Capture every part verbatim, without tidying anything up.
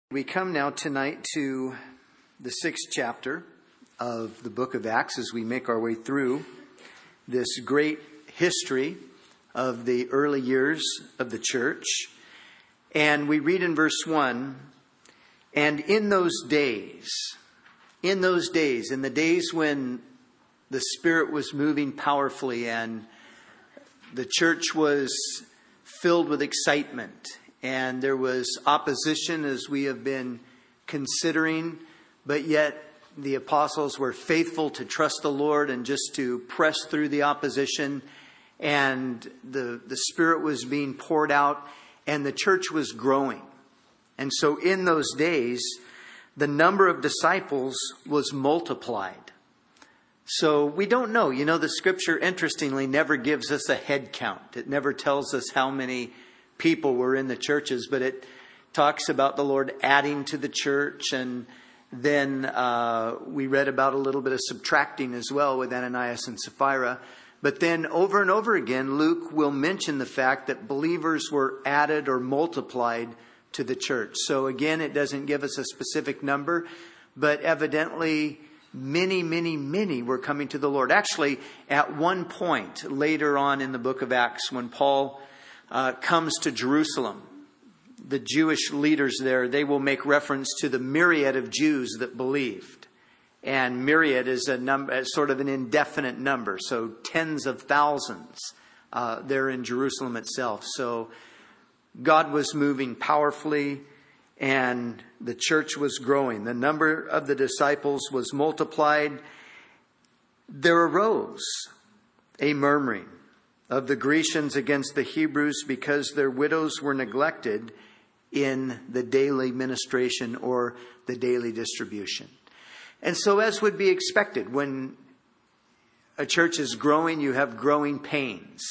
We come now tonight to the sixth chapter of the book of Acts as we make our way through this great history of the early years of the church. And we read in verse one, and in those days, in those days, in the days when the Spirit was moving powerfully and the church was filled with excitement, and there was opposition as we have been considering, but yet the apostles were faithful to trust the Lord and just to press through the opposition. And the, the Spirit was being poured out and the church was growing. And so in those days, the number of disciples was multiplied. So we don't know. You know, the scripture, interestingly, never gives us a head count. It never tells us how many people were in the churches, but it talks about the Lord adding to the church. And then uh, we read about a little bit of subtracting as well with Ananias and Sapphira. But then over and over again, Luke will mention the fact that believers were added or multiplied to the church. So again, it doesn't give us a specific number, but evidently many, many, many were coming to the Lord. Actually, at one point later on in the book of Acts, when Paul Uh, comes to Jerusalem, the Jewish leaders there, they will make reference to the myriad of Jews that believed. And myriad is a number, sort of an indefinite number. So tens of thousands uh, there in Jerusalem itself. So God was moving powerfully and the church was growing. The number of the disciples was multiplied. There arose a murmuring of the Grecians against the Hebrews because their widows were neglected in the daily ministration or the daily distribution. And so, as would be expected, when a church is growing, you have growing pains.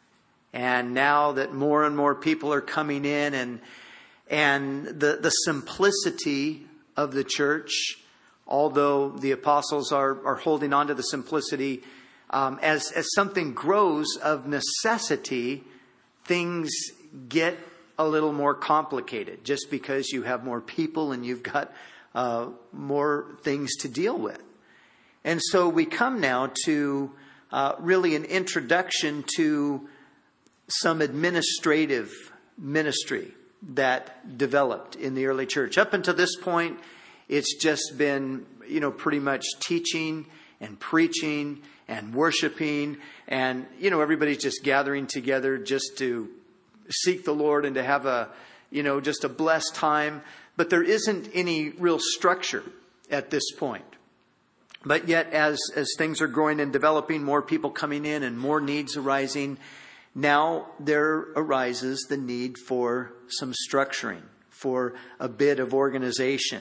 And now that more and more people are coming in, and and the, the simplicity of the church, although the apostles are, are holding on to the simplicity, Um, as, as something grows of necessity, things get a little more complicated just because you have more people and you've got uh, more things to deal with. And so we come now to uh, really an introduction to some administrative ministry that developed in the early church. Up until this point, it's just been, you know, pretty much teaching and preaching and worshiping, and, you know, everybody's just gathering together just to seek the Lord and to have a, you know, just a blessed time. But there isn't any real structure at this point. But yet, as, as things are growing and developing, more people coming in and more needs arising, now there arises the need for some structuring, for a bit of organization.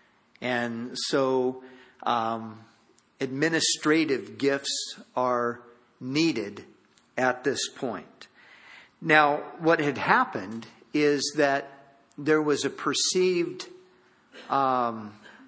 And so, um, administrative gifts are needed at this point. Now, what had happened is that there was a perceived um,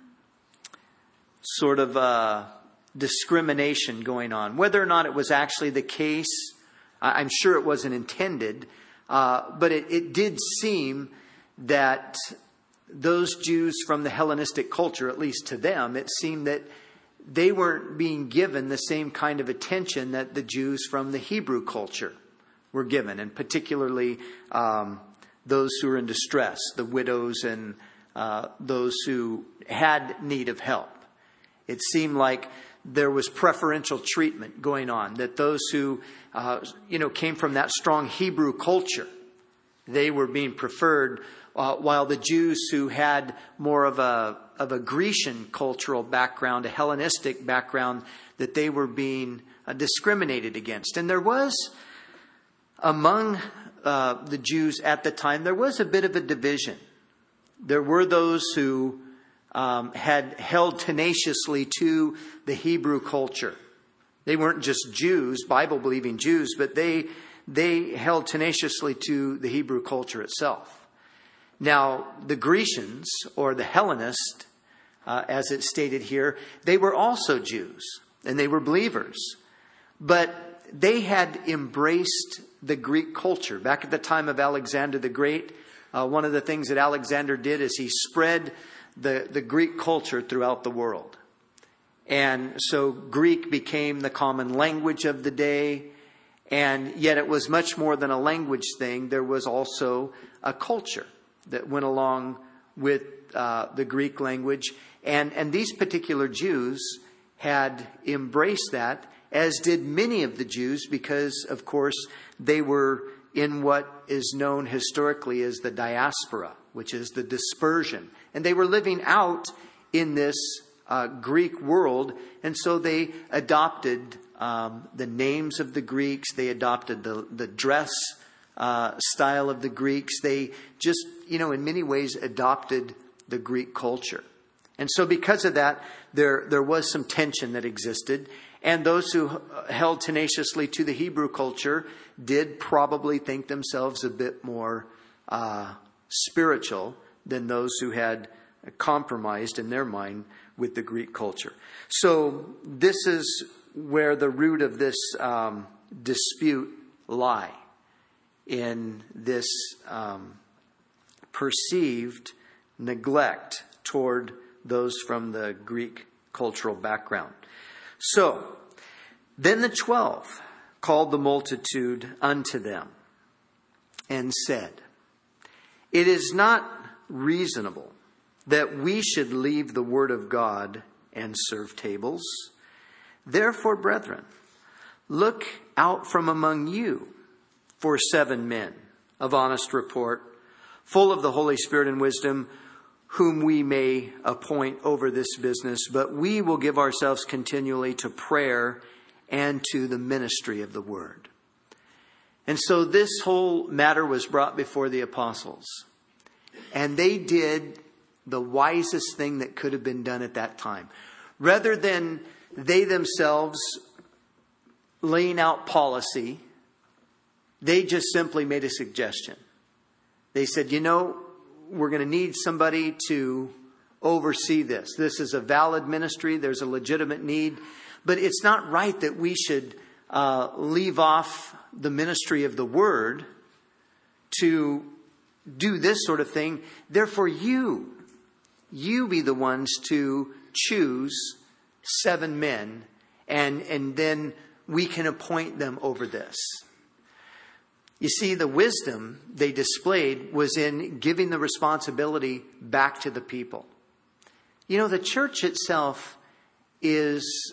sort of uh, discrimination going on. Whether or not it was actually the case, I'm sure it wasn't intended, uh, but it, it did seem that those Jews from the Hellenistic culture, at least to them, it seemed that they weren't being given the same kind of attention that the Jews from the Hebrew culture were given, and particularly um, those who were in distress, the widows and uh, those who had need of help. It seemed like there was preferential treatment going on, that those who uh, you know came from that strong Hebrew culture, they were being preferred, uh, while the Jews who had more of a of a Grecian cultural background, a Hellenistic background, that they were being uh, discriminated against. And there was, among uh, the Jews at the time, there was a bit of a division. There were those who um, had held tenaciously to the Hebrew culture. They weren't just Jews, Bible-believing Jews, but they they held tenaciously to the Hebrew culture itself. Now, the Grecians, or the Hellenists, uh, as it's stated here, they were also Jews, and they were believers. But they had embraced the Greek culture. Back at the time of Alexander the Great, Uh, one of the things that Alexander did is he spread the, the Greek culture throughout the world. And so Greek became the common language of the day. And yet it was much more than a language thing. There was also a culture that went along with uh, the Greek language. And, and these particular Jews had embraced that, as did many of the Jews, because, of course, they were in what is known historically as the diaspora, which is the dispersion. And they were living out in this uh, Greek world, and so they adopted um, the names of the Greeks. They adopted the, the dress uh, style of the Greeks. They just, you know, in many ways adopted the Greek culture. And so because of that, there, there was some tension that existed. And those who held tenaciously to the Hebrew culture did probably think themselves a bit more uh, spiritual than those who had compromised in their mind with the Greek culture. So this is where the root of this um, dispute lie, in this um, perceived neglect toward those from the Greek cultural background. So, then the twelve called the multitude unto them and said, "It is not reasonable that we should leave the word of God and serve tables. Therefore, brethren, look out from among you for seven men of honest report, full of the Holy Spirit and wisdom, whom we may appoint over this business, but we will give ourselves continually to prayer and to the ministry of the word." And so this whole matter was brought before the apostles. And they did the wisest thing that could have been done at that time. Rather than they themselves laying out policy, they just simply made a suggestion. They said, you know, we're going to need somebody to oversee this. This is a valid ministry. There's a legitimate need. But it's not right that we should uh, leave off the ministry of the word to do this sort of thing. Therefore, you, you be the ones to choose seven men, and, and then we can appoint them over this. You see, the wisdom they displayed was in giving the responsibility back to the people. You know, the church itself is,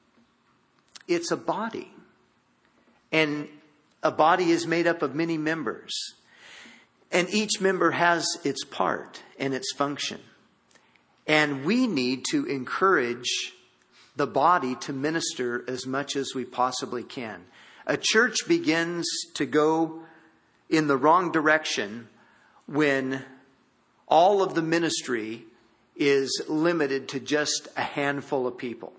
it's a body. And a body is made up of many members. And each member has its part and its function. And we need to encourage the body to minister as much as we possibly can. A church begins to go in the wrong direction when all of the ministry is limited to just a handful of people.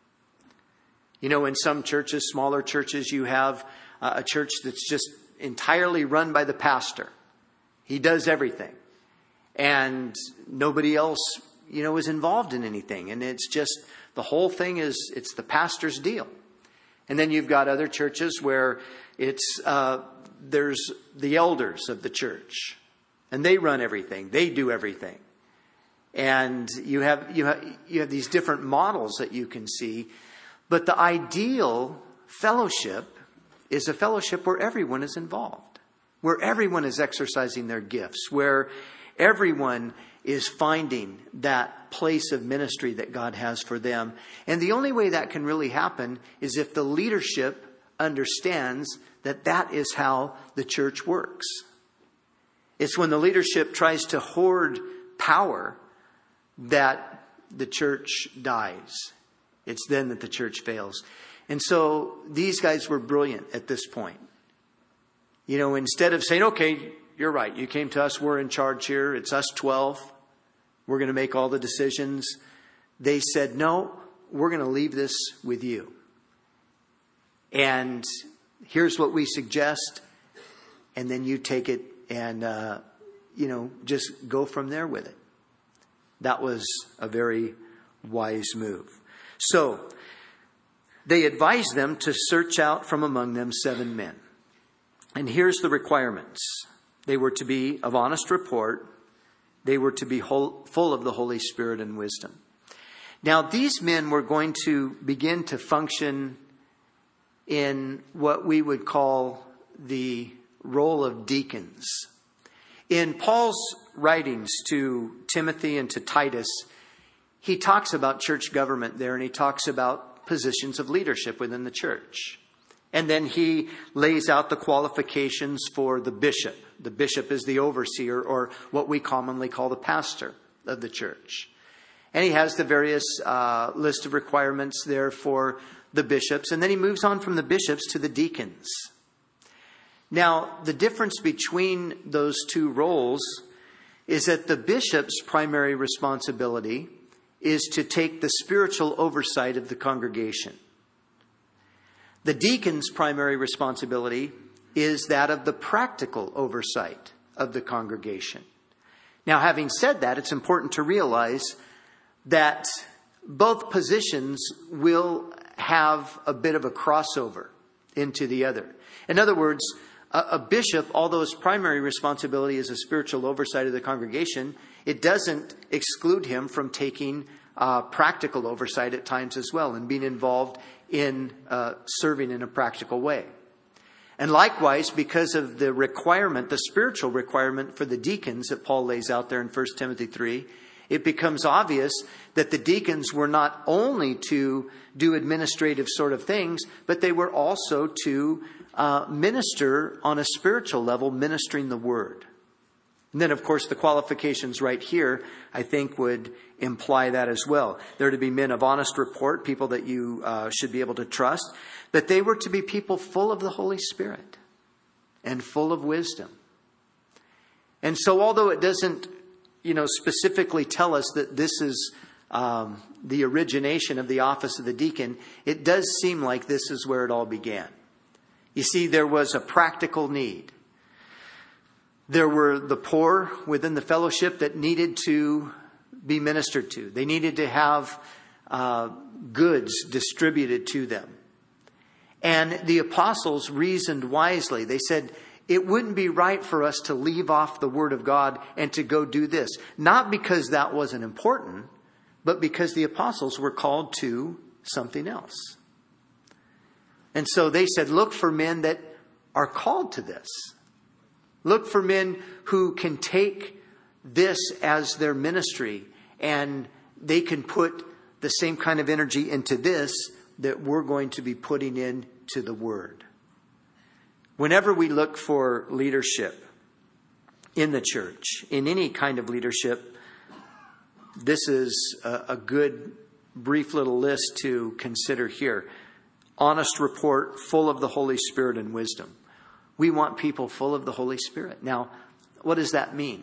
You know, in some churches, smaller churches, you have uh, a church that's just entirely run by the pastor. He does everything. And nobody else, you know, is involved in anything. And it's just, the whole thing is, it's the pastor's deal. And then you've got other churches where it's uh, there's the elders of the church, and they run everything. They do everything. And you have you have you have these different models that you can see. But the ideal fellowship is a fellowship where everyone is involved, where everyone is exercising their gifts, where everyone is finding that place of ministry that God has for them. And the only way that can really happen is if the leadership understands that that is how the church works. It's when the leadership tries to hoard power that the church dies. It's then that the church fails. And so these guys were brilliant at this point. You know, instead of saying, okay, you're right, you came to us, we're in charge here, it's us twelve. We're going to make all the decisions. They said, no, we're going to leave this with you. And here's what we suggest. And then you take it and, uh, you know, just go from there with it. That was a very wise move. So they advised them to search out from among them seven men. And here's the requirements. They were to be of honest report. They were to be whole, full of the Holy Spirit and wisdom. Now, these men were going to begin to function in what we would call the role of deacons. In Paul's writings to Timothy and to Titus, he talks about church government there, and he talks about positions of leadership within the church. And then he lays out the qualifications for the bishop. The bishop is the overseer, or what we commonly call the pastor of the church. And he has the various uh, list of requirements there for the bishops. And then he moves on from the bishops to the deacons. Now, the difference between those two roles is that the bishop's primary responsibility is to take the spiritual oversight of the congregation. The deacon's primary responsibility is that of the practical oversight of the congregation. Now, having said that, it's important to realize that both positions will have a bit of a crossover into the other. In other words, a, a bishop, although his primary responsibility is a spiritual oversight of the congregation, it doesn't exclude him from taking uh, practical oversight at times as well and being involved in uh, serving in a practical way. And likewise, because of the requirement, the spiritual requirement for the deacons that Paul lays out there in First Timothy three, it becomes obvious that the deacons were not only to do administrative sort of things, but they were also to uh, minister on a spiritual level, ministering the word. And then, of course, the qualifications right here, I think, would imply that as well. They're to be men of honest report, people that you uh, should be able to trust. But they were to be people full of the Holy Spirit and full of wisdom. And so although it doesn't, you know, specifically tell us that this is um, the origination of the office of the deacon, it does seem like this is where it all began. You see, there was a practical need. There were the poor within the fellowship that needed to be ministered to. They needed to have uh, goods distributed to them. And the apostles reasoned wisely. They said, it wouldn't be right for us to leave off the word of God and to go do this. Not because that wasn't important, but because the apostles were called to something else. And so they said, look for men that are called to this. Look for men who can take this as their ministry, and they can put the same kind of energy into this that we're going to be putting into the word. Whenever we look for leadership in the church, in any kind of leadership, this is a, a good brief little list to consider here. Honest report, full of the Holy Spirit and wisdom. We want people full of the Holy Spirit. Now, what does that mean?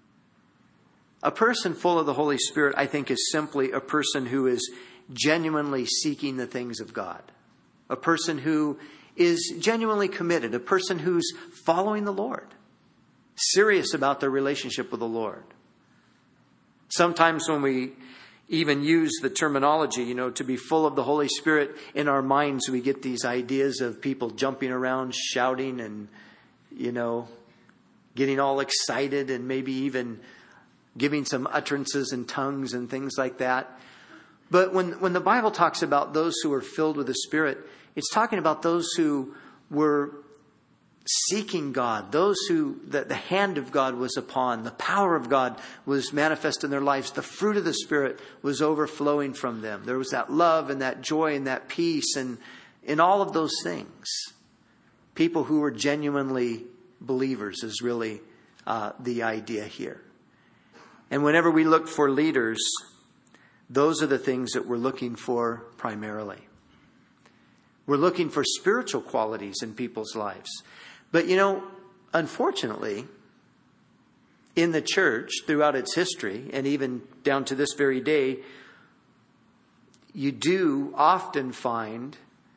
A person full of the Holy Spirit, I think, is simply a person who is genuinely seeking the things of God. A person who is genuinely committed. A person who's following the Lord. Serious about their relationship with the Lord. Sometimes when we even use the terminology, you know, to be full of the Holy Spirit, in our minds we get these ideas of people jumping around, shouting and, you know, getting all excited and maybe even giving some utterances in tongues and things like that. But when, when the Bible talks about those who are filled with the Spirit, it's talking about those who were seeking God, those who the, the hand of God was upon, the power of God was manifest in their lives, the fruit of the Spirit was overflowing from them. There was that love and that joy and that peace and in all of those things. People who were genuinely believers is really uh, the idea here. And whenever we look for leaders, those are the things that we're looking for primarily. We're looking for spiritual qualities in people's lives. But, you know, unfortunately, in the church throughout its history, and even down to this very day, you do often find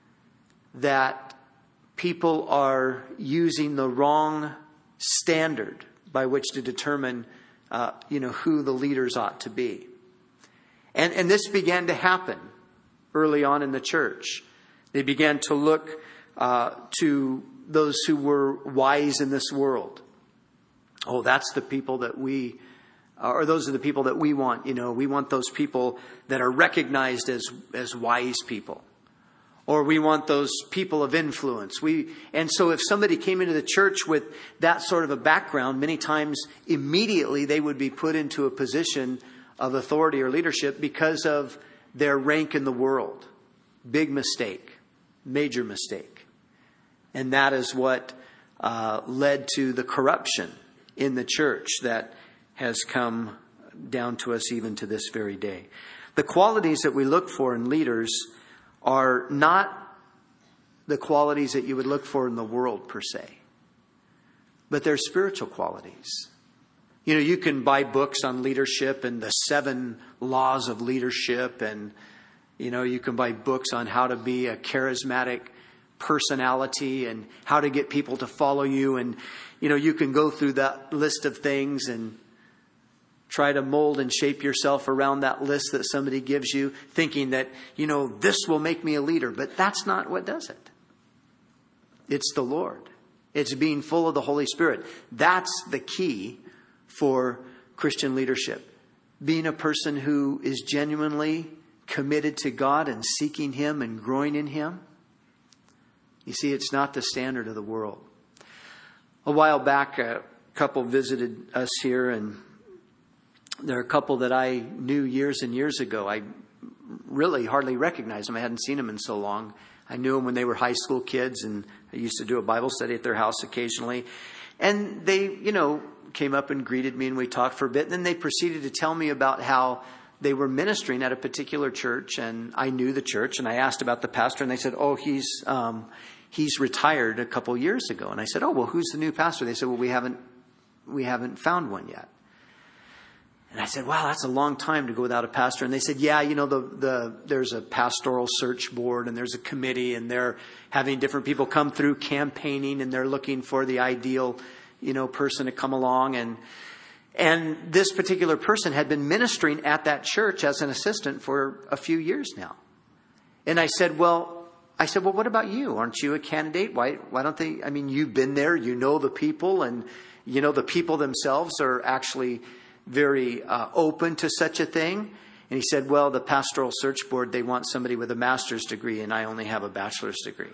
that people are using the wrong standard by which to determine, uh, you know, who the leaders ought to be. And, and this began to happen early on in the church. They began to look uh, to those who were wise in this world. Oh, that's the people that we, or those are the people that we want. You know, we want those people that are recognized as, as wise people. Or we want those people of influence. We, and so if somebody came into the church with that sort of a background, many times immediately they would be put into a position of authority or leadership because of their rank in the world. Big mistake. Major mistake. And that is what uh, led to the corruption in the church that has come down to us even to this very day. The qualities that we look for in leaders are not the qualities that you would look for in the world per se, but they're spiritual qualities. You know, you can buy books on leadership and the seven laws of leadership, and, you know, you can buy books on how to be a charismatic personality and how to get people to follow you. And, you know, you can go through that list of things and try to mold and shape yourself around that list that somebody gives you, thinking that, you know, this will make me a leader. But that's not what does it. It's the Lord. It's being full of the Holy Spirit. That's the key for Christian leadership. Being a person who is genuinely committed to God and seeking Him and growing in Him. You see, it's not the standard of the world. A while back, a couple visited us here, and there are a couple that I knew years and years ago. I really hardly recognized them. I hadn't seen them in so long. I knew them when they were high school kids, and I used to do a Bible study at their house occasionally. And they, you know, came up and greeted me, and we talked for a bit. And then they proceeded to tell me about how they were ministering at a particular church, and I knew the church, and I asked about the pastor, and they said, oh, he's um, he's retired a couple years ago. And I said, oh, well, who's the new pastor? They said, well, we haven't we haven't found one yet. And I said, wow, that's a long time to go without a pastor. And they said, yeah, you know, the, the, there's a pastoral search board and there's a committee, and they're having different people come through campaigning, and they're looking for the ideal, you know, person to come along. And, and this particular person had been ministering at that church as an assistant for a few years now. And I said, well, I said, well, what about you? Aren't you a candidate? Why, why don't they, I mean, you've been there, you know the people, and, you know, the people themselves are actually very uh, open to such a thing. And he said, well, the pastoral search board, they want somebody with a master's degree, and I only have a bachelor's degree.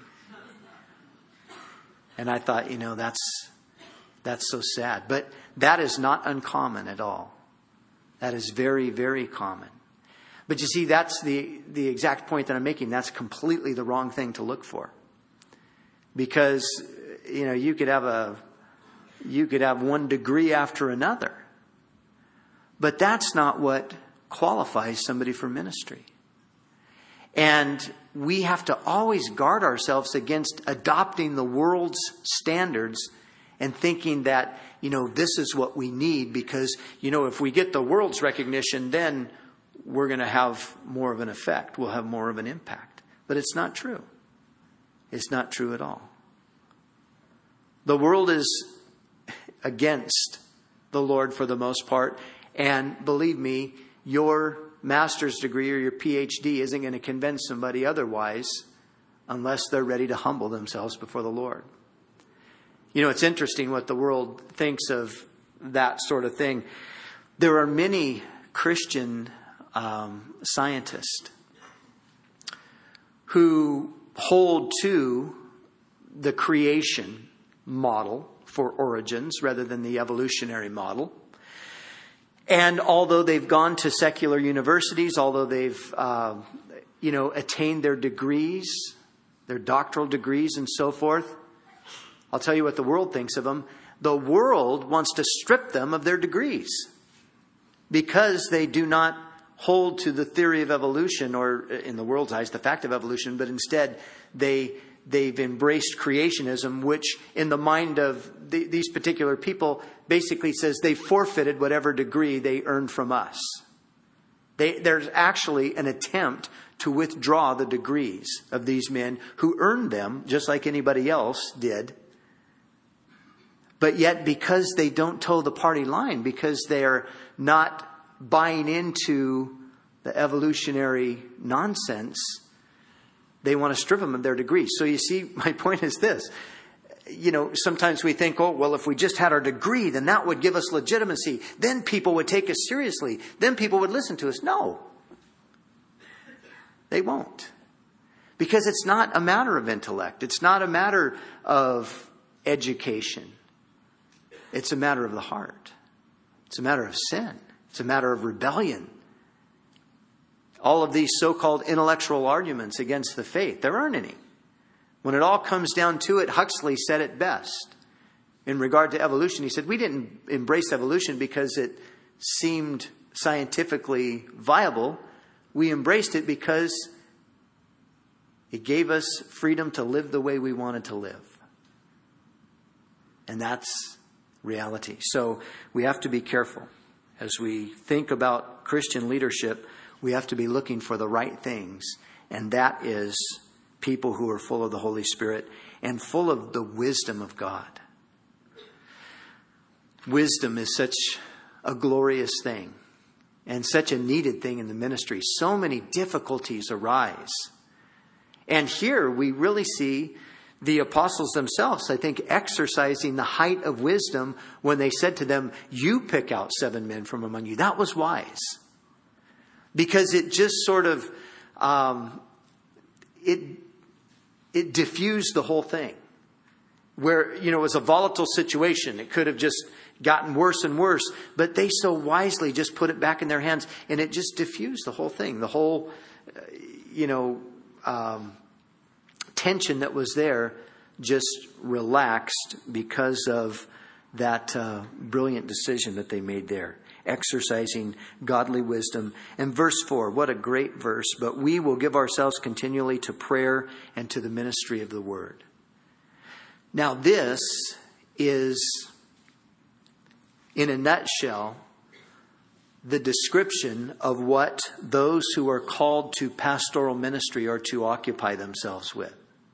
And I thought, you know, that's that's so sad. But that is not uncommon at all. That is very, very common. But you see, that's the, the exact point that I'm making. That's completely the wrong thing to look for. Because, you know, you could have a you could have one degree after another. But that's not what qualifies somebody for ministry. And we have to always guard ourselves against adopting the world's standards and thinking that, you know, this is what we need because, you know, if we get the world's recognition, then we're going to have more of an effect. We'll have more of an impact. But it's not true. It's not true at all. The world is against the Lord for the most part. And believe me, your master's degree or your P H D isn't going to convince somebody otherwise unless they're ready to humble themselves before the Lord. You know, it's interesting what the world thinks of that sort of thing. There are many Christian um, scientists who hold to the creation model for origins rather than the evolutionary model. And although they've gone to secular universities, although they've, uh, you know, attained their degrees, their doctoral degrees and so forth, I'll tell you what the world thinks of them. The world wants to strip them of their degrees because they do not hold to the theory of evolution, or in the world's eyes, the fact of evolution, but instead they they've embraced creationism, which in the mind of the, these particular people basically says they forfeited whatever degree they earned from us. They, there's actually an attempt to withdraw the degrees of these men who earned them just like anybody else did. But yet, because they don't toe the party line, because they're not buying into the evolutionary nonsense, they want to strip them of their degrees. So you see, my point is this. you know, sometimes we think, oh, well, if we just had our degree, then that would give us legitimacy. Then people would take us seriously. Then people would listen to us. No, they won't. Because it's not a matter of intellect. It's not a matter of education. It's a matter of the heart. It's a matter of sin. It's a matter of rebellion. All of these so-called intellectual arguments against the faith, there aren't any. When it all comes down to it, Huxley said it best. In regard to evolution, he said, we didn't embrace evolution because it seemed scientifically viable. We embraced it because it gave us freedom to live the way we wanted to live. And that's reality. So we have to be careful. As we think about Christian leadership, we have to be looking for the right things. And that is people who are full of the Holy Spirit and full of the wisdom of God. Wisdom is such a glorious thing and such a needed thing in the ministry. So many difficulties arise. And here we really see the apostles themselves, I think, exercising the height of wisdom when they said to them, you pick out seven men from among you. That was wise. Because it just sort of, um, it, it diffused the whole thing. Where, you know, it was a volatile situation. It could have just gotten worse and worse. But they so wisely just put it back in their hands. And it just diffused the whole thing. The whole, uh, you know, um, tension that was there just relaxed because of that uh, brilliant decision that they made there. Exercising godly wisdom. And verse four, what a great verse. But we will give ourselves continually to prayer and to the ministry of the word. Now this is, in a nutshell, the description of what those who are called to pastoral ministry are to occupy themselves with.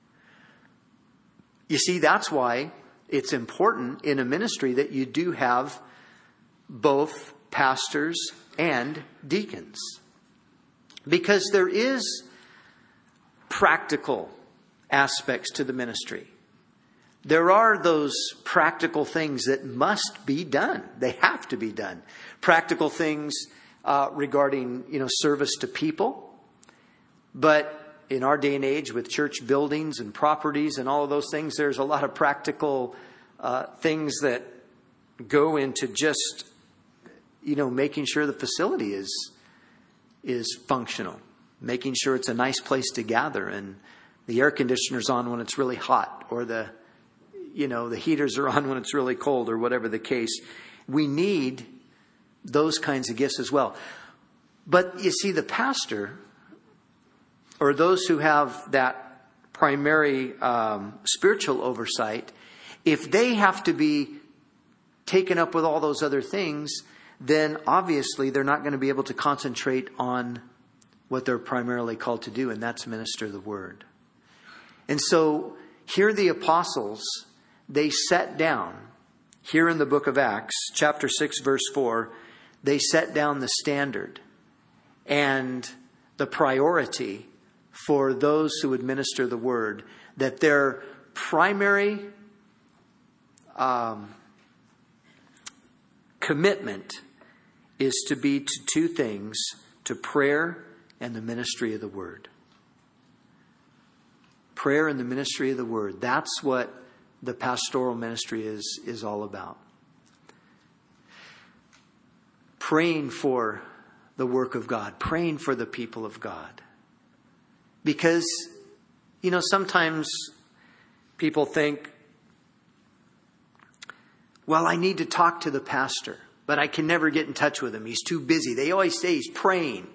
You see, that's why it's important in a ministry that you do have both pastors and deacons. Because there is practical aspects to the ministry. There are those practical things that must be done. They have to be done. Practical things uh, regarding, you know, service to people. But in our day and age with church buildings and properties and all of those things, there's a lot of practical uh, things that go into just, you know, making sure the facility is is functional, making sure it's a nice place to gather, and the air conditioner's on when it's really hot, or the, you know, the heaters are on when it's really cold, or whatever the case. We need those kinds of gifts as well. But you see, the pastor, or those who have that primary um, spiritual oversight, if they have to be taken up with all those other things, then obviously they're not going to be able to concentrate on what they're primarily called to do, and that's minister the word. And so here the apostles, they set down, here in the book of Acts, chapter six, verse four, they set down the standard and the priority for those who administer the word, that their primary um, commitment is to be to two things, to prayer and the ministry of the word. Prayer and the ministry of the word. That's what the pastoral ministry is, is all about. Praying for the work of God. Praying for the people of God. Because, you know, sometimes people think, well, I need to talk to the pastor, but I can never get in touch with him. He's too busy. They always say he's praying.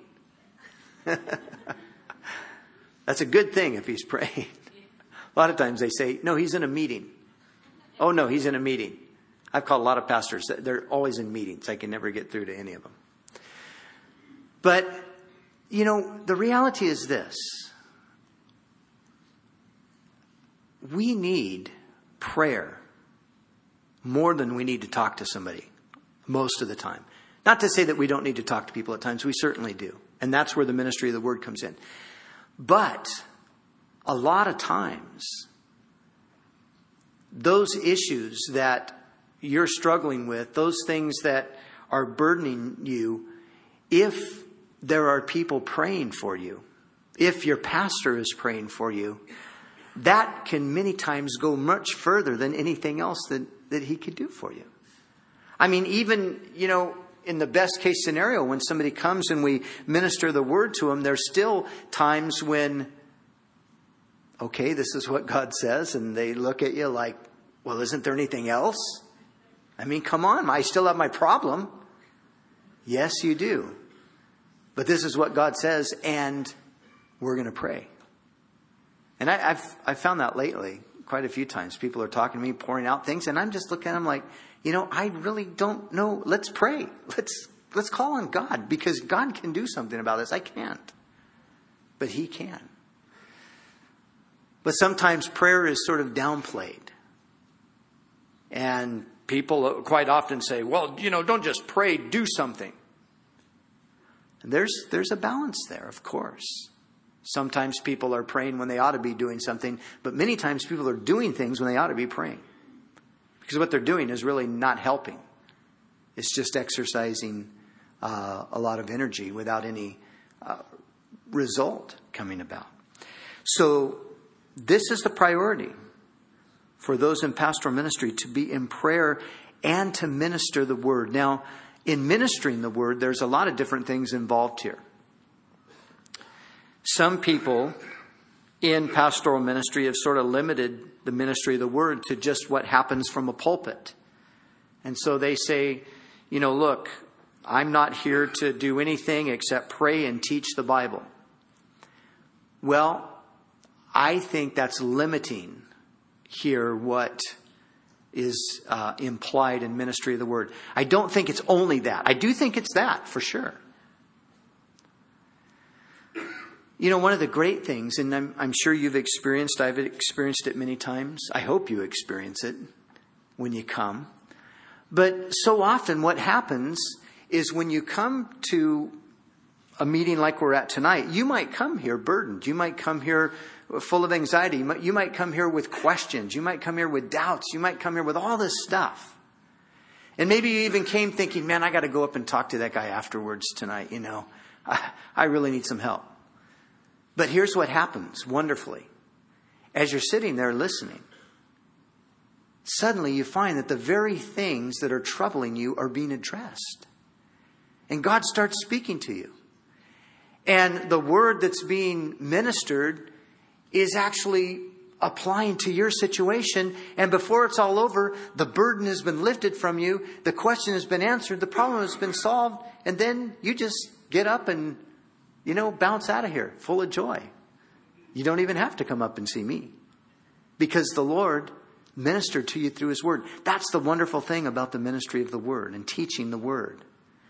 That's a good thing if he's praying. A lot of times they say, no, he's in a meeting. Oh, no, he's in a meeting. I've called a lot of pastors. They're always in meetings. I can never get through to any of them. But, you know, the reality is this. We need prayer more than we need to talk to somebody most of the time. Not to say that we don't need to talk to people at times. We certainly do. And that's where the ministry of the word comes in. But a lot of times those issues that you're struggling with, those things that are burdening you, if there are people praying for you, if your pastor is praying for you, that can many times go much further than anything else that, that he could do for you. I mean, even, you know, in the best case scenario, when somebody comes and we minister the word to them, there's still times when, okay, this is what God says. And they look at you like, well, isn't there anything else? I mean, come on, I still have my problem. Yes, you do. But this is what God says, and we're going to pray. And I, I've, I've found that lately quite a few times. People are talking to me, pouring out things, and I'm just looking at them like, you know, I really don't know. Let's pray. Let's let's call on God, because God can do something about this. I can't. But he can. But sometimes prayer is sort of downplayed. And people quite often say, well, you know, don't just pray, do something. And there's there's a balance there, of course. Sometimes people are praying when they ought to be doing something, but many times people are doing things when they ought to be praying. Because what they're doing is really not helping. It's just exercising uh, a lot of energy without any uh, result coming about. So this is the priority for those in pastoral ministry, to be in prayer and to minister the word. Now, in ministering the word, there's a lot of different things involved here. Some people in pastoral ministry have sort of limited the ministry of the word to just what happens from a pulpit. And so they say, you know, look, I'm not here to do anything except pray and teach the Bible. Well, I think that's limiting here what is uh, implied in ministry of the word. I don't think it's only that. I do think it's that, for sure. You know, one of the great things, and I'm, I'm sure you've experienced, I've experienced it many times. I hope you experience it when you come. But so often what happens is when you come to a meeting like we're at tonight, you might come here burdened. You might come here full of anxiety. You might, you might come here with questions. You might come here with doubts. You might come here with all this stuff. And maybe you even came thinking, man, I got to go up and talk to that guy afterwards tonight. You know, I, I really need some help. But here's what happens wonderfully. As you're sitting there listening, suddenly you find that the very things that are troubling you are being addressed. And God starts speaking to you. And the word that's being ministered is actually applying to your situation. And before it's all over, the burden has been lifted from you. The question has been answered. The problem has been solved. And then you just get up and, you know, bounce out of here full of joy. You don't even have to come up and see me, because the Lord ministered to you through his word. That's the wonderful thing about the ministry of the word and teaching the word.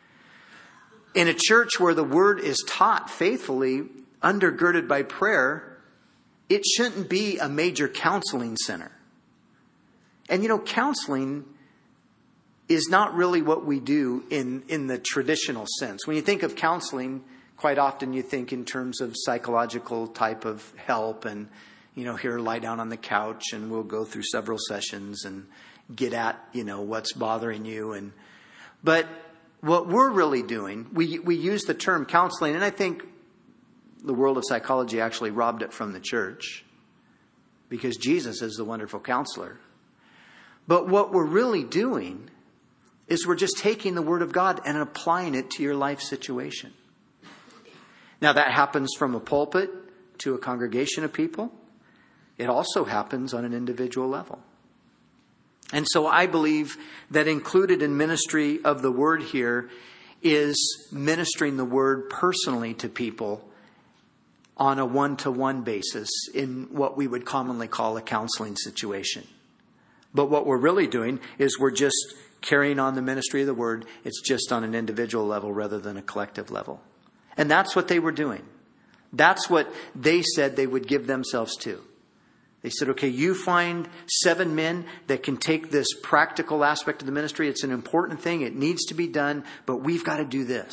In a church where the word is taught faithfully, undergirded by prayer, it shouldn't be a major counseling center. And you know, counseling is not really what we do in, in the traditional sense. When you think of counseling, quite often you think in terms of psychological type of help and, you know, here, lie down on the couch and we'll go through several sessions and get at, you know, what's bothering you. And, but what we're really doing, we, we use the term counseling, and I think the world of psychology actually robbed it from the church, because Jesus is the wonderful counselor. But what we're really doing is we're just taking the word of God and applying it to your life situation. Now, that happens from a pulpit to a congregation of people. It also happens on an individual level. And so I believe that included in ministry of the word here is ministering the word personally to people on a one-to-one basis in what we would commonly call a counseling situation. But what we're really doing is we're just carrying on the ministry of the word. It's just on an individual level rather than a collective level. And that's what they were doing. That's what they said they would give themselves to. They said, okay, you find seven men that can take this practical aspect of the ministry. It's an important thing. It needs to be done, but we've got to do this.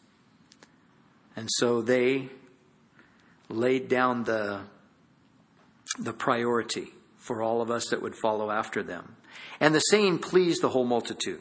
And so they laid down the, the priority for all of us that would follow after them. And the saying pleased the whole multitude.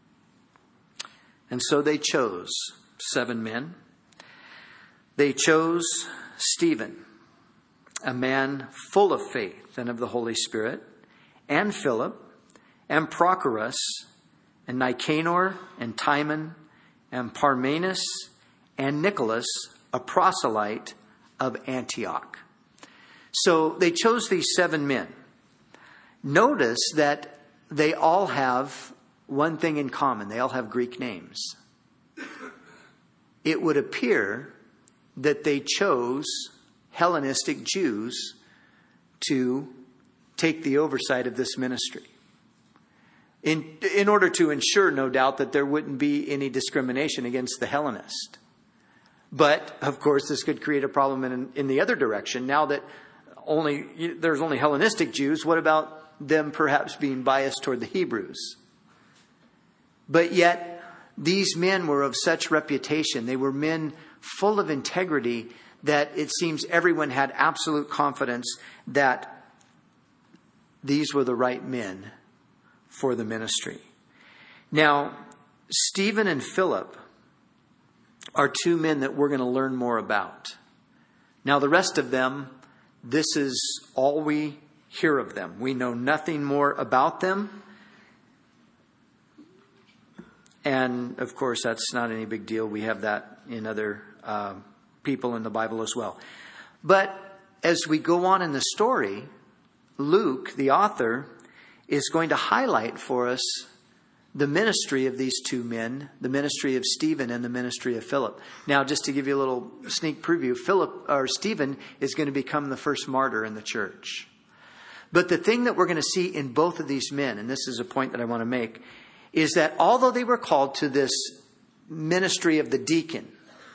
And so they chose seven men. They chose Stephen, a man full of faith and of the Holy Spirit, and Philip, and Prochorus, and Nicanor, and Timon, and Parmenas, and Nicholas, a proselyte of Antioch. So they chose these seven men. Notice that they all have one thing in common. They all have Greek names. It would appear that they chose Hellenistic Jews to take the oversight of this ministry. In, in order to ensure, no doubt, that there wouldn't be any discrimination against the Hellenist. But, of course, this could create a problem in, in the other direction. Now that only there's only Hellenistic Jews, what about them perhaps being biased toward the Hebrews? But yet, these men were of such reputation. They were men full of integrity that it seems everyone had absolute confidence that these were the right men for the ministry. Now, Stephen and Philip are two men that we're going to learn more about. Now, the rest of them, this is all we hear of them. We know nothing more about them. And, of course, that's not any big deal. We have that in other uh, people in the Bible as well. But as we go on in the story, Luke, the author, is going to highlight for us the ministry of these two men, the ministry of Stephen and the ministry of Philip. Now, just to give you a little sneak preview, Philip or Stephen is going to become the first martyr in the church. But the thing that we're going to see in both of these men, and this is a point that I want to make, is that although they were called to this ministry of the deacon,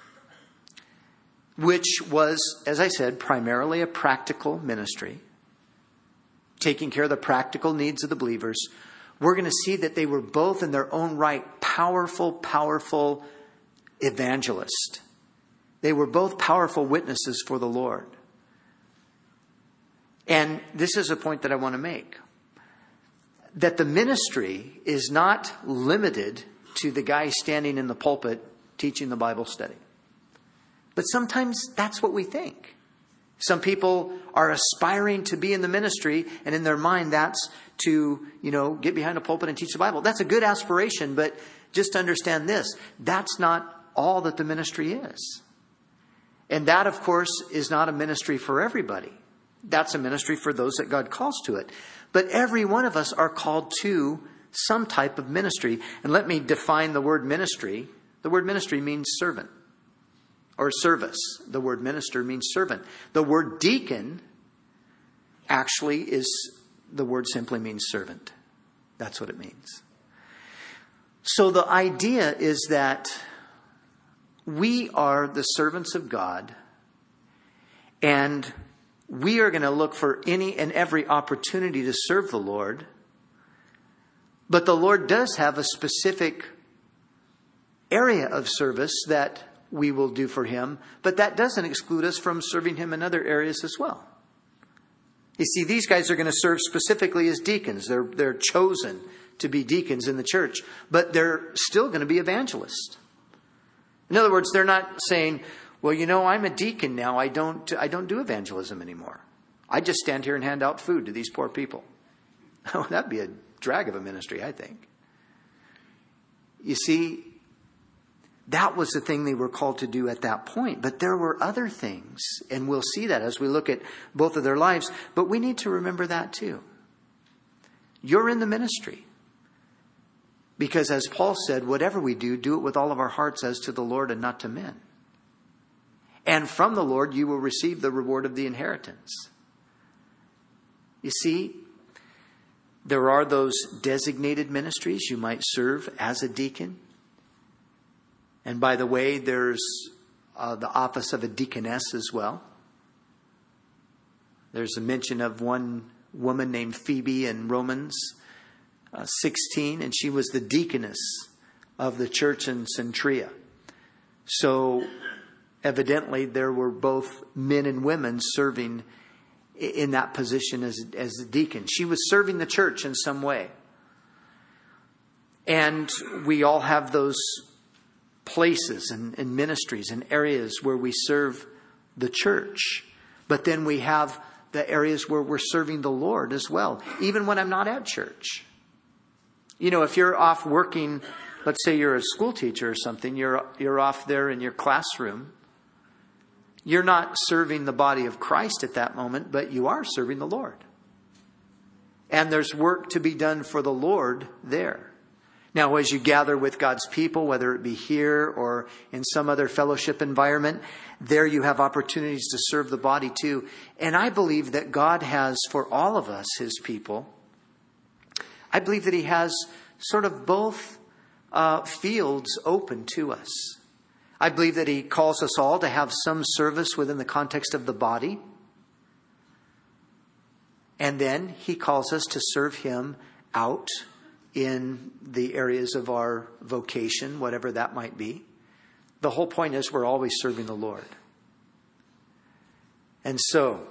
which was, as I said, primarily a practical ministry, taking care of the practical needs of the believers, we're going to see that they were both in their own right powerful, powerful evangelists. They were both powerful witnesses for the Lord. And this is a point that I want to make. That the ministry is not limited to the guy standing in the pulpit teaching the Bible study. But sometimes that's what we think. Some people are aspiring to be in the ministry, and in their mind that's to, you know, get behind a pulpit and teach the Bible. That's a good aspiration, but just understand this. That's not all that the ministry is. And that, of course, is not a ministry for everybody. That's a ministry for those that God calls to it. But every one of us are called to some type of ministry. And let me define the word ministry. The word ministry means servant. Or service. The word minister means servant. The word deacon actually is, the word simply means servant. That's what it means. So the idea is that we are the servants of God, and we are going to look for any and every opportunity to serve the Lord. But the Lord does have a specific area of service that we will do for Him. But that doesn't exclude us from serving Him in other areas as well. You see, these guys are going to serve specifically as deacons. They're, they're chosen to be deacons in the church. But they're still going to be evangelists. In other words, they're not saying, well, you know, I'm a deacon now. I don't, I don't do evangelism anymore. I just stand here and hand out food to these poor people. Oh, that'd be a drag of a ministry, I think. You see, that was the thing they were called to do at that point. But there were other things, and we'll see that as we look at both of their lives. But we need to remember that too. You're in the ministry. Because as Paul said, whatever we do, do it with all of our hearts as to the Lord and not to men. And from the Lord you will receive the reward of the inheritance. You see, there are those designated ministries. You might serve as a deacon. And by the way, there's uh, the office of a deaconess as well. There's a mention of one woman named Phoebe in Romans uh, sixteen, and she was the deaconess of the church in Centuria. So evidently there were both men and women serving in that position as, as a deacon. She was serving the church in some way. And we all have those places and, and ministries and areas where we serve the church. But then we have the areas where we're serving the Lord as well, even when I'm not at church. You know, if you're off working, let's say you're a school teacher or something, you're you're off there in your classroom. You're not serving the body of Christ at that moment, but you are serving the Lord. And there's work to be done for the Lord there. Now, as you gather with God's people, whether it be here or in some other fellowship environment, there you have opportunities to serve the body too. And I believe that God has, for all of us, his people, I believe that he has sort of both uh, fields open to us. I believe that he calls us all to have some service within the context of the body. And then he calls us to serve him out in the areas of our vocation, whatever that might be. The whole point is we're always serving the Lord. And so,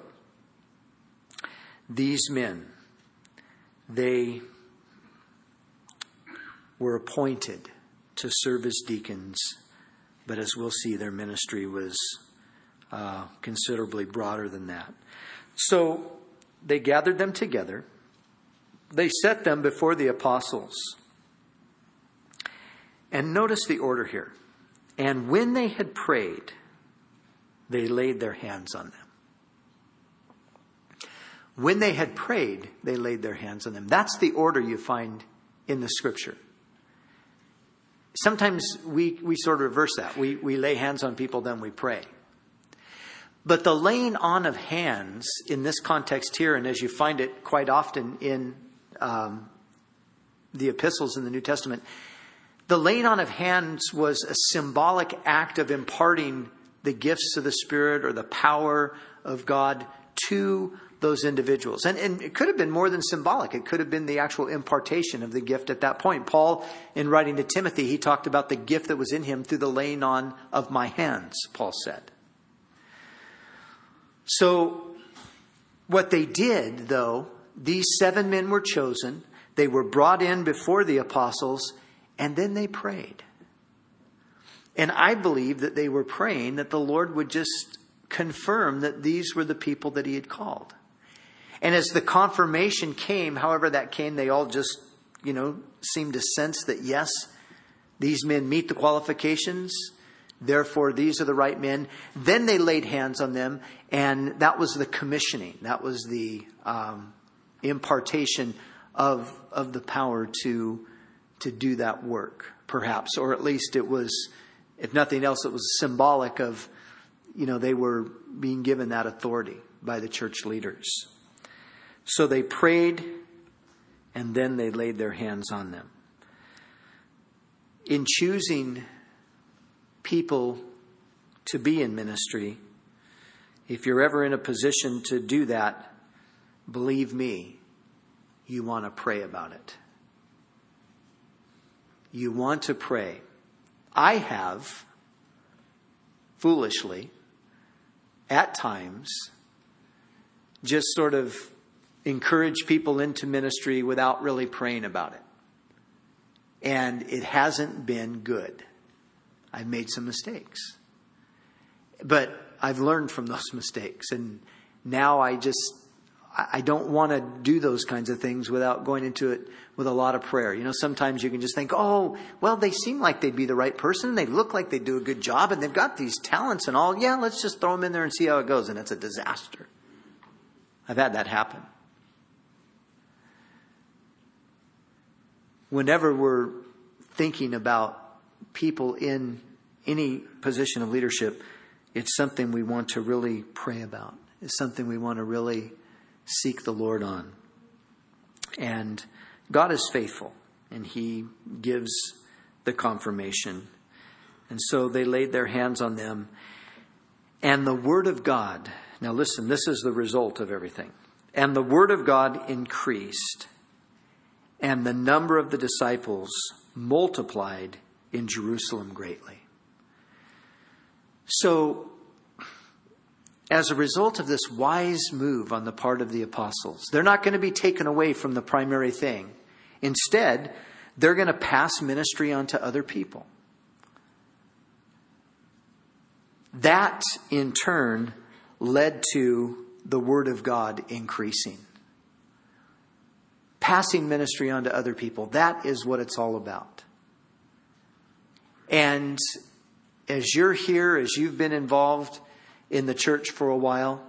these men, they were appointed to serve as deacons, but as we'll see, their ministry was uh, considerably broader than that. So, they gathered them together. They set them before the apostles. And notice the order here. And when they had prayed, they laid their hands on them. When they had prayed, they laid their hands on them. That's the order you find in the scripture. Sometimes we, we sort of reverse that. We, we lay hands on people, then we pray. But the laying on of hands in this context here, and as you find it quite often in um, the epistles in the New Testament, the laying on of hands was a symbolic act of imparting the gifts of the Spirit or the power of God to those individuals. And, and it could have been more than symbolic. It could have been the actual impartation of the gift at that point. Paul, in writing to Timothy, he talked about the gift that was in him through the laying on of my hands, Paul said. So what they did, though, these seven men were chosen. They were brought in before the apostles, and then they prayed. And I believe that they were praying that the Lord would just confirm that these were the people that he had called. And as the confirmation came, however that came, they all just, you know, seemed to sense that, yes, these men meet the qualifications. Therefore, these are the right men. Then they laid hands on them, and that was the commissioning. That was the um, impartation of of the power to to do that work, perhaps, or at least it was, if nothing else, it was symbolic of, you know, they were being given that authority by the church leaders. So they prayed, and then they laid their hands on them. In choosing people to be in ministry, if you're ever in a position to do that, believe me, you want to pray about it. You want to pray. I have, foolishly, at times, just sort of encouraged people into ministry without really praying about it. And it hasn't been good. I've made some mistakes. But I've learned from those mistakes. And now I just, I don't want to do those kinds of things without going into it with a lot of prayer. You know, sometimes you can just think, oh, well, they seem like they'd be the right person. They look like they do a good job and they've got these talents and all. Yeah, let's just throw them in there and see how it goes. And it's a disaster. I've had that happen. Whenever we're thinking about people in any position of leadership, it's something we want to really pray about. It's something we want to really seek the Lord on. And God is faithful, and he gives the confirmation. And so they laid their hands on them. And the word of God, now listen, this is the result of everything. And the word of God increased, and the number of the disciples multiplied in Jerusalem greatly. So, as a result of this wise move on the part of the apostles. They're not going to be taken away from the primary thing. Instead, they're going to pass ministry on to other people. That, in turn, led to the Word of God increasing. Passing ministry on to other people. That is what it's all about. And as you're here, as you've been involved in the church for a while,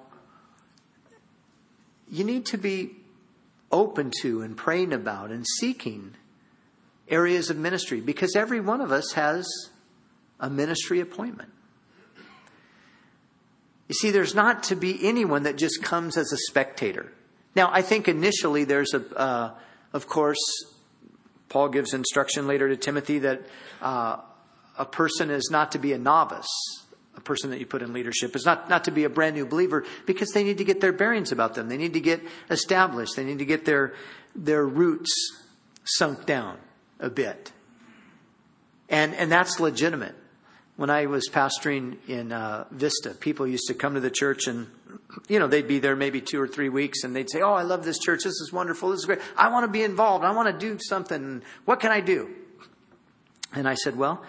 you need to be open to and praying about and seeking areas of ministry, because every one of us has a ministry appointment. You see, there's not to be anyone that just comes as a spectator. Now, I think initially there's a, uh, of course, Paul gives instruction later to Timothy that uh, a person is not to be a novice. A person that you put in leadership is not, not to be a brand new believer, because they need to get their bearings about them. They need to get established. They need to get their, their roots sunk down a bit. And, and that's legitimate. When I was pastoring in uh, Vista, people used to come to the church and, you know, they'd be there maybe two or three weeks and they'd say, oh, I love this church. This is wonderful. This is great. I want to be involved. I want to do something. What can I do? And I said, well,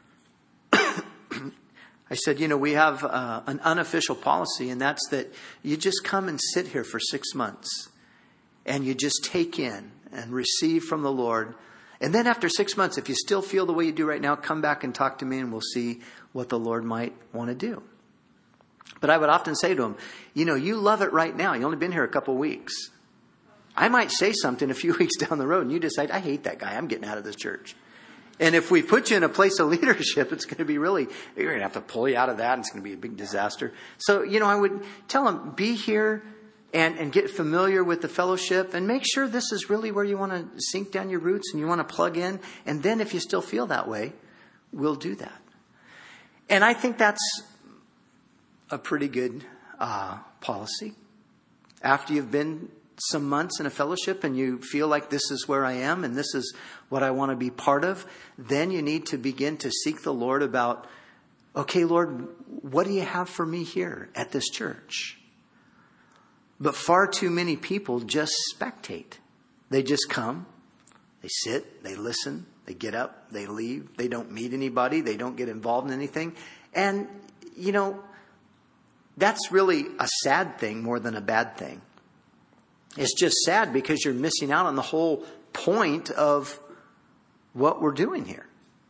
I said, you know, we have uh, an unofficial policy, and that's that you just come and sit here for six months and you just take in and receive from the Lord. And then after six months, if you still feel the way you do right now, come back and talk to me and we'll see what the Lord might want to do. But I would often say to him, you know, you love it right now. You've only been here a couple of weeks. I might say something a few weeks down the road and you decide, I hate that guy. I'm getting out of this church. And if we put you in a place of leadership, it's going to be really, you're going to have to pull you out of that, and it's going to be a big disaster. So, you know, I would tell them, be here and, and get familiar with the fellowship and make sure this is really where you want to sink down your roots and you want to plug in. And then if you still feel that way, we'll do that. And I think that's a pretty good uh, policy. After you've been some months in a fellowship and you feel like this is where I am and this is what I want to be part of, then you need to begin to seek the Lord about, okay, Lord, what do you have for me here at this church? But far too many people just spectate. They just come, they sit, they listen, they get up, they leave. They don't meet anybody. They don't get involved in anything. And, you know, that's really a sad thing more than a bad thing. It's just sad because you're missing out on the whole point of what we're doing here.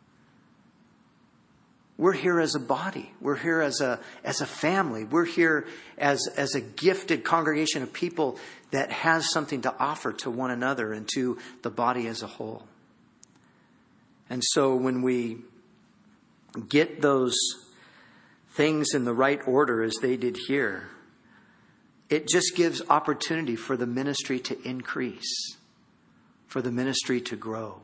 We're here as a body. We're here as a as a family. We're here as, as a gifted congregation of people that has something to offer to one another and to the body as a whole. And so when we get those things in the right order as they did here, it just gives opportunity for the ministry to increase, for the ministry to grow.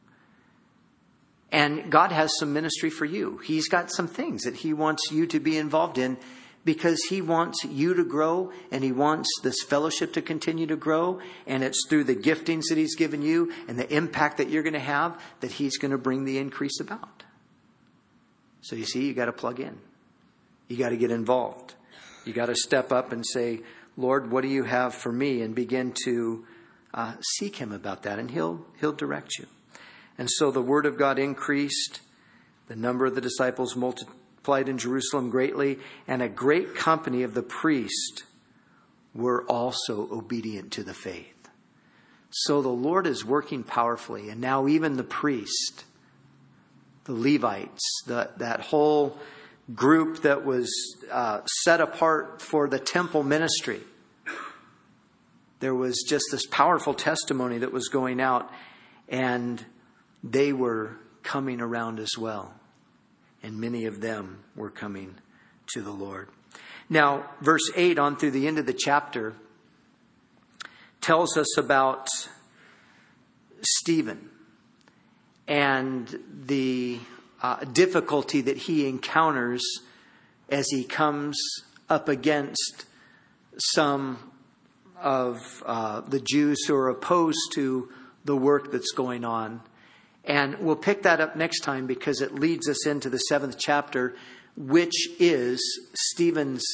And God has some ministry for you. He's got some things that He wants you to be involved in because He wants you to grow and He wants this fellowship to continue to grow. And it's through the giftings that He's given you and the impact that you're going to have that He's going to bring the increase about. So you see, you got to plug in. You got to get involved. You got to step up and say, Lord, what do you have for me? And begin to uh, seek Him about that. And He'll He'll direct you. And so the word of God increased. The number of the disciples multiplied in Jerusalem greatly. And a great company of the priests were also obedient to the faith. So the Lord is working powerfully. And now even the priest, the Levites, the, that whole group that was uh, set apart for the temple ministry. There was just this powerful testimony that was going out, and they were coming around as well. And many of them were coming to the Lord. Now, verse eight on through the end of the chapter tells us about Stephen and the Uh, difficulty that he encounters as he comes up against some of uh, the Jews who are opposed to the work that's going on. And we'll pick that up next time because it leads us into the seventh chapter, which is Stephen's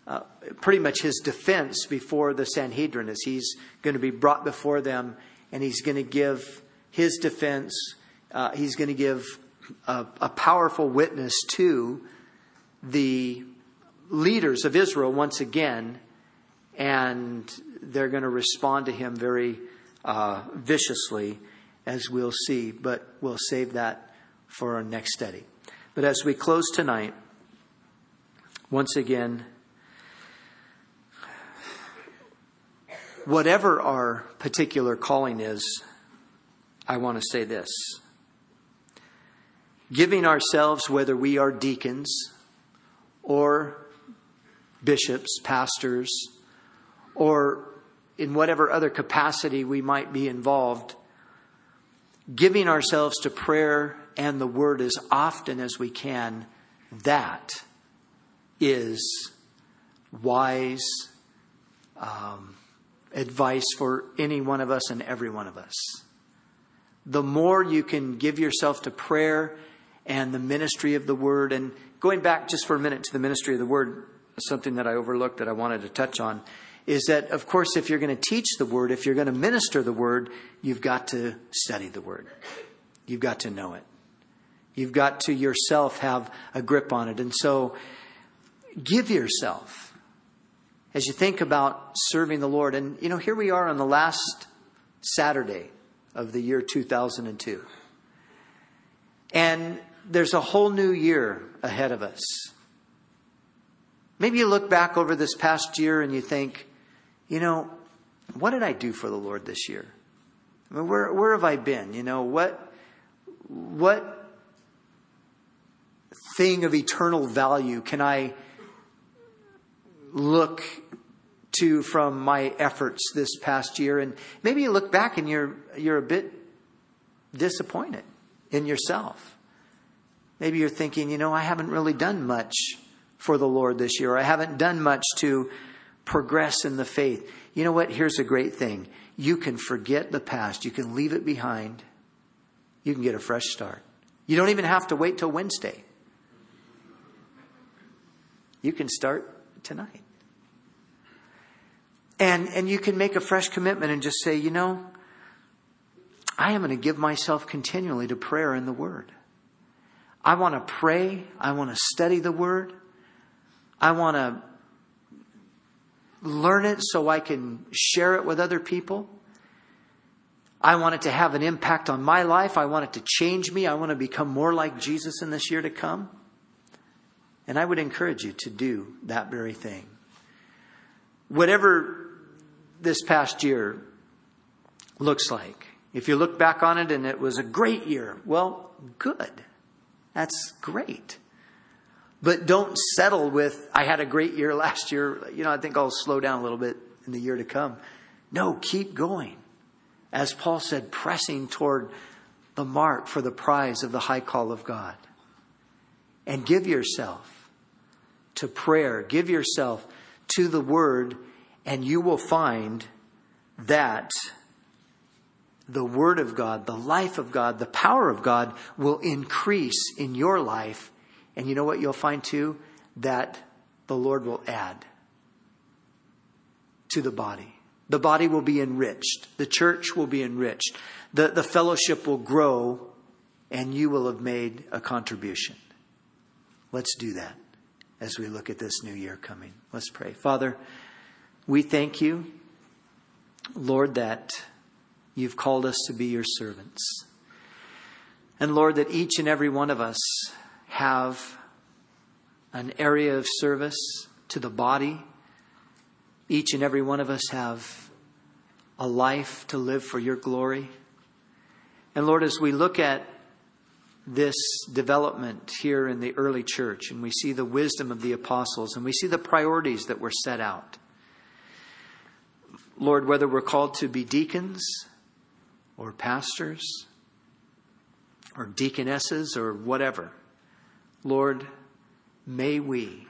uh, pretty much his defense before the Sanhedrin, as he's going to be brought before them, and he's going to give his defense. Uh, he's going to give a, a powerful witness to the leaders of Israel once again, and they're going to respond to him very uh, viciously, as we'll see. But we'll save that for our next study. But as we close tonight, once again, whatever our particular calling is, I want to say this. Giving ourselves, whether we are deacons or bishops, pastors, or in whatever other capacity we might be involved, giving ourselves to prayer and the Word as often as we can, that is wise um, advice for any one of us and every one of us. The more you can give yourself to prayer and the ministry of the Word, and going back just for a minute to the ministry of the Word, something that I overlooked that I wanted to touch on, is that, of course, if you're going to teach the Word, if you're going to minister the Word, you've got to study the Word. You've got to know it. You've got to yourself have a grip on it. And so give yourself as you think about serving the Lord. And, you know, here we are on the last Saturday of the year two thousand two. And there's a whole new year ahead of us. Maybe you look back over this past year and you think, you know, what did I do for the Lord this year? I mean, where where have I been? You know, what what thing of eternal value can I look to from my efforts this past year? And maybe you look back and you're you're a bit disappointed in yourself. Maybe you're thinking, you know, I haven't really done much for the Lord this year. I haven't done much to progress in the faith. You know what? Here's a great thing. You can forget the past. You can leave it behind. You can get a fresh start. You don't even have to wait till Wednesday. You can start tonight. And, and you can make a fresh commitment and just say, you know, I am going to give myself continually to prayer and the Word. I want to pray. I want to study the Word. I want to learn it so I can share it with other people. I want it to have an impact on my life. I want it to change me. I want to become more like Jesus in this year to come. And I would encourage you to do that very thing. Whatever this past year looks like, if you look back on it and it was a great year, well, good. That's great. But don't settle with, I had a great year last year. You know, I think I'll slow down a little bit in the year to come. No, keep going. As Paul said, pressing toward the mark for the prize of the high call of God. And give yourself to prayer. Give yourself to the Word, and you will find that the Word of God, the life of God, the power of God will increase in your life. And you know what you'll find too? That the Lord will add to the body. The body will be enriched. The church will be enriched. The, the fellowship will grow, and you will have made a contribution. Let's do that as we look at this new year coming. Let's pray. Father, we thank you, Lord, that you've called us to be your servants. And Lord, that each and every one of us have an area of service to the body. Each and every one of us have a life to live for your glory. And Lord, as we look at this development here in the early church, and we see the wisdom of the apostles, and we see the priorities that were set out, Lord, whether we're called to be deacons or pastors or deaconesses or whatever, Lord, may we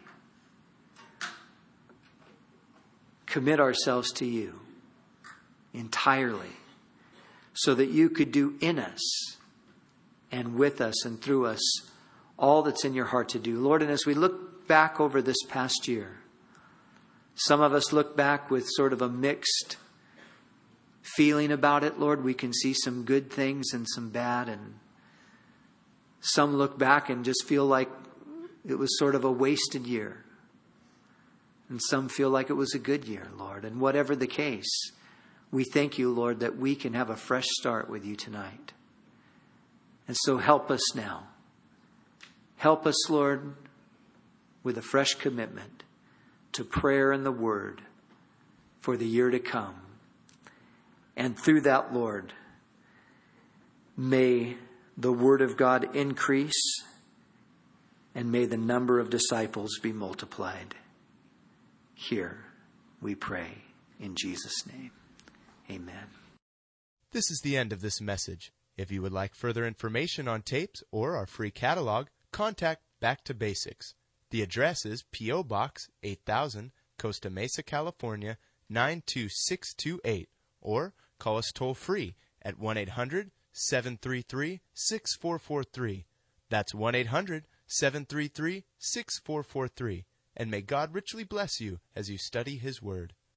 commit ourselves to you entirely so that you could do in us and with us and through us all that's in your heart to do. Lord, and as we look back over this past year, Some of us look back with sort of a mixed feeling about it, Lord. We can see some good things and some bad, and some look back and just feel like it was sort of a wasted year. And some feel like it was a good year, Lord. And whatever the case, we thank you, Lord, that we can have a fresh start with you tonight. And so help us now. Help us, Lord, with a fresh commitment to prayer and the word for the year to come. And through that, Lord, may the word of God increase, and may the number of disciples be multiplied. Here we pray in Jesus' name. Amen. This is the end of this message. If you would like further information on tapes or our free catalog, contact Back to Basics. The address is P O. Box eight thousand, Costa Mesa, California, nine two six two eight, or call us toll-free at one eight hundred seven three three six four four three. That's one eight hundred seven three three six four four three. And may God richly bless you as you study His Word.